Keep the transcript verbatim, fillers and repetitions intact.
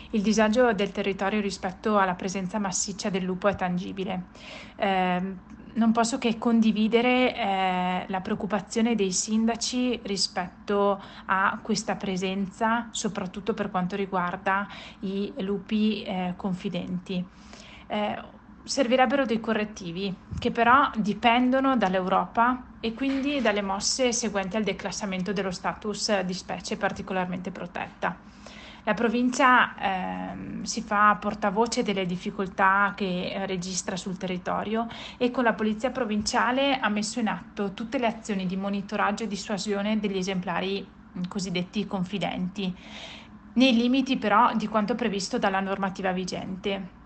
Il disagio del territorio rispetto alla presenza massiccia del lupo è tangibile. Eh, non posso che condividere eh, la preoccupazione dei sindaci rispetto a questa presenza, soprattutto per quanto riguarda i lupi eh, confidenti. Eh, Servirebbero dei correttivi che però dipendono dall'Europa e quindi dalle mosse seguenti al declassamento dello status di specie particolarmente protetta. La provincia ehm, si fa portavoce delle difficoltà che eh, registra sul territorio e con la Polizia Provinciale ha messo in atto tutte le azioni di monitoraggio e dissuasione degli esemplari mh, cosiddetti confidenti, nei limiti però di quanto previsto dalla normativa vigente.